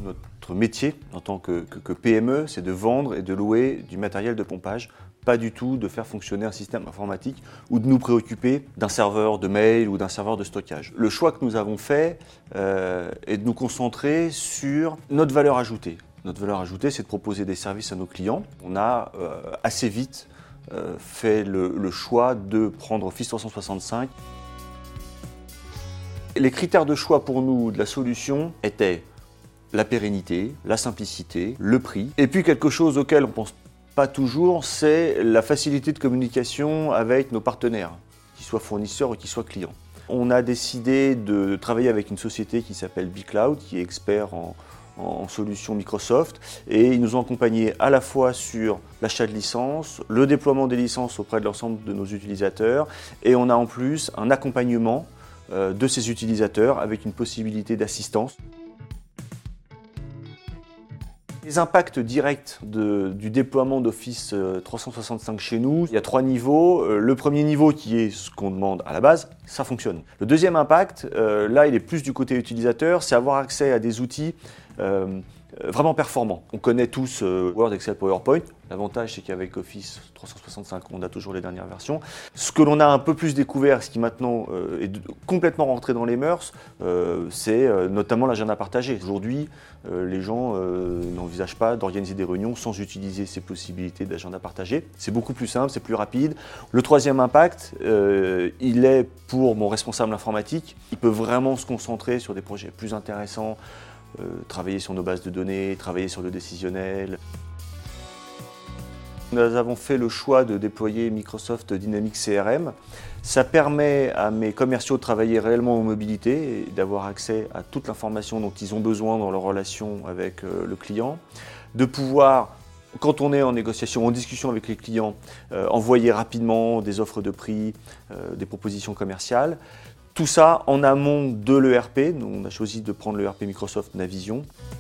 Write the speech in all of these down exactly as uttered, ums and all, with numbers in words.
Notre métier en tant que, que, que P M E, c'est de vendre et de louer du matériel de pompage, pas du tout de faire fonctionner un système informatique ou de nous préoccuper d'un serveur de mail ou d'un serveur de stockage. Le choix que nous avons fait euh, est de nous concentrer sur notre valeur ajoutée. Notre valeur ajoutée, c'est de proposer des services à nos clients. On a euh, assez vite euh, fait le, le choix de prendre Office trois cent soixante-cinq. Les critères de choix pour nous de la solution étaient la pérennité, la simplicité, le prix, et puis quelque chose auquel on ne pense pas toujours, c'est la facilité de communication avec nos partenaires, qu'ils soient fournisseurs ou qu'ils soient clients. On a décidé de travailler avec une société qui s'appelle bCloud, qui est expert en, en solutions Microsoft, et ils nous ont accompagnés à la fois sur l'achat de licences, le déploiement des licences auprès de l'ensemble de nos utilisateurs, et on a en plus un accompagnement euh, de ces utilisateurs avec une possibilité d'assistance. Les impacts directs de, du déploiement d'Office trois cent soixante-cinq chez nous, il y a trois niveaux. Le premier niveau qui est ce qu'on demande à la base, ça fonctionne. Le deuxième impact, euh, là il est plus du côté utilisateur, c'est avoir accès à des outils euh, vraiment performants. On connaît tous euh, Word, Excel, PowerPoint. L'avantage c'est qu'avec Office trois cent soixante-cinq, on a toujours les dernières versions. Ce que l'on a un peu plus découvert, ce qui maintenant euh, est de, complètement rentré dans les mœurs, euh, c'est euh, notamment l'agenda partagé. Aujourd'hui, euh, les gens euh, n'envisagent pas d'organiser des réunions sans utiliser ces possibilités d'agenda partagé. C'est beaucoup plus simple, c'est plus rapide. Le troisième impact, euh, il est pour mon responsable informatique. Il peut vraiment se concentrer sur des projets plus intéressants, euh, travailler sur nos bases de données, travailler sur le décisionnel. Nous avons fait le choix de déployer Microsoft Dynamics C R M. Ça permet à mes commerciaux de travailler réellement en mobilité et d'avoir accès à toute l'information dont ils ont besoin dans leur relation avec le client, de pouvoir, quand on est en négociation, en discussion avec les clients, euh, envoyer rapidement des offres de prix, euh, des propositions commerciales. Tout ça en amont de l'E R P. Nous, on a choisi de prendre l'E R P Microsoft Navision.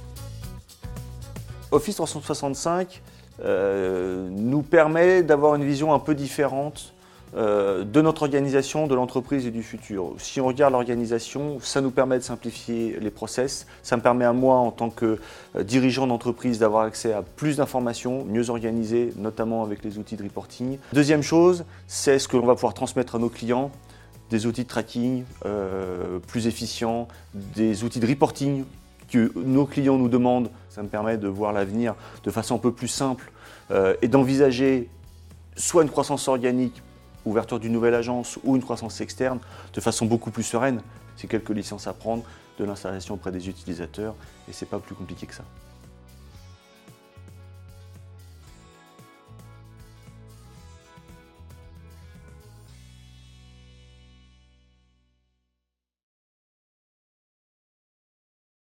Office trois cent soixante-cinq Euh, nous permet d'avoir une vision un peu différente euh, de notre organisation, de l'entreprise et du futur. Si on regarde l'organisation, ça nous permet de simplifier les process, ça me permet à moi en tant que euh, dirigeant d'entreprise d'avoir accès à plus d'informations, mieux organisées, notamment avec les outils de reporting. Deuxième chose, c'est ce que l'on va pouvoir transmettre à nos clients, des outils de tracking euh, plus efficients, des outils de reporting que nos clients nous demandent. Ça me permet de voir l'avenir de façon un peu plus simple euh, et d'envisager soit une croissance organique, ouverture d'une nouvelle agence, ou une croissance externe de façon beaucoup plus sereine. C'est quelques licences à prendre, de l'installation auprès des utilisateurs et c'est pas plus compliqué que ça.